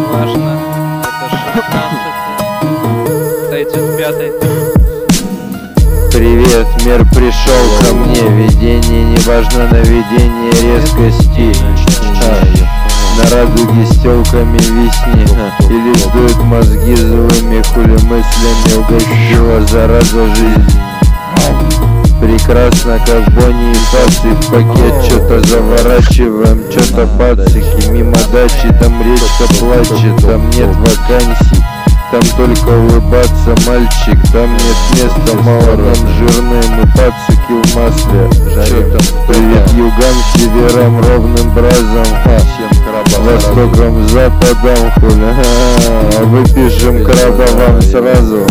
важно. Это 16-й, 35-й. Привет, мир пришел ко мне. Видение не важно, наведение резкости. На радуге с телками висни. Или сдует мозги злыми хули мыслями. Угостила зараза жизнь. Прекрасно, как Бонни и Пацик. Пакет что-то заворачиваем, что-то пацики. Мимо дачи, там речка плачет. Там нет вакансий, там только улыбаться, мальчик. Там нет места, мало нам жирные. Мы пацики в масле. Чё там? Привет югам, северам, ровным бразом, востоком, западом, хуля. Выпишем краба вам сразу.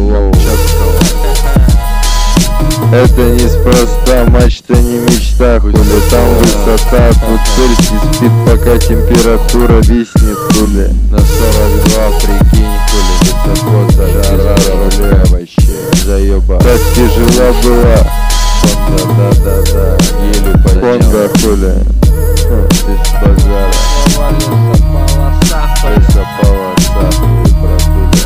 Это неспроста, матч-то не мечта, хули. Там высота, тут Цельсий спит, пока температура виснет, хули. На 42, прикинь, хули, высоко, жара, руля, вообще, заеба. Так тяжела была, Honda, да, еле поднял. Honda, хули, без базара. Лесополоса, хули, братуля.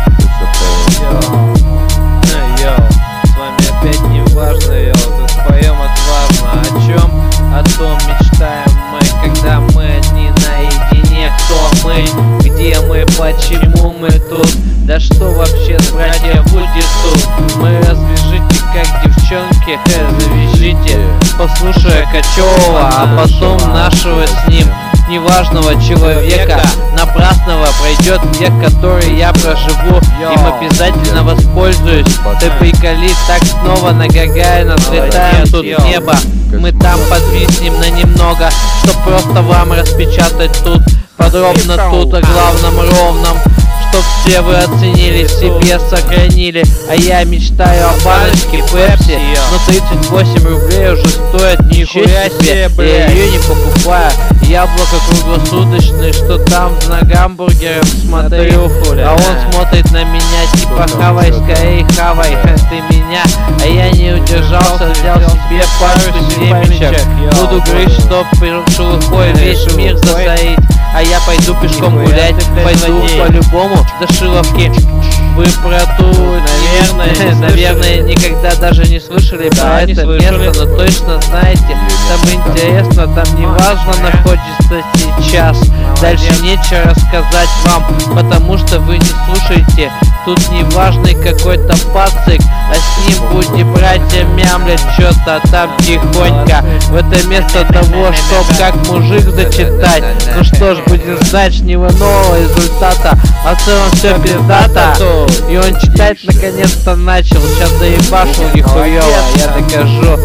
Важно, тут споем отважно. О чем? О том мечтаем мы, когда мы не наедине. Кто мы? Где мы? Почему мы тут? Да что вообще, братья, будет тут? Мы развяжите, как девчонки, завяжите, послушая Качева, а потом нашего с ним неважного человека. Напрасного пройдет век, который я проживу, им обязательно воспользуюсь. Ты приколи, так снова на Гагарина взлетаем тут в небо. Мы там подвиснем на немного, чтоб просто вам распечатать тут подробно тут о главном ровном, чтоб все вы оценили, себе сохранили. А я мечтаю о баночке Пепси, но 38 рублей уже стоит, нихуя себе. Я ее не покупаю. Яблоко круглосуточное, что там на гамбургерах смотрю, а он смотрит на меня типа хавай, скорей хавай ты меня. А я не удержался, взял себе пару семечек. Буду грызть, чтоб шелухой весь мир засорить. А я пойду пешком гулять, пойду по-любому до Шиловки. Вы про ту, наверное, никогда даже не слышали про это место, но точно знаете, там интересно, там неважно находится сейчас. Дальше нечего рассказать вам, потому что вы не слушаете. Тут неважный какой-то пацик, а с ним будете братья мямлять что-то там тихонько. В это место того, чтоб как мужик зачитать. Ну что ж, будем ждать него нового результата. А в целом все пиздато. И он читать наконец-то начал. Сейчас заебашил нихуево, я докажу.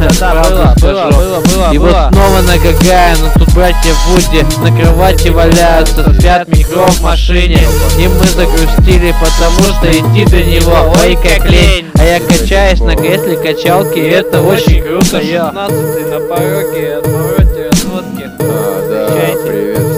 И вот снова на Гагарина, тут братья Вуди на кровати валяются, спят, микро в машине. И мы загрустили, потому что идти до него, ой как лень. А я качаюсь на кресле качалки, и это очень круто. 16-й на пороге, отвороте разводки. Да, привет.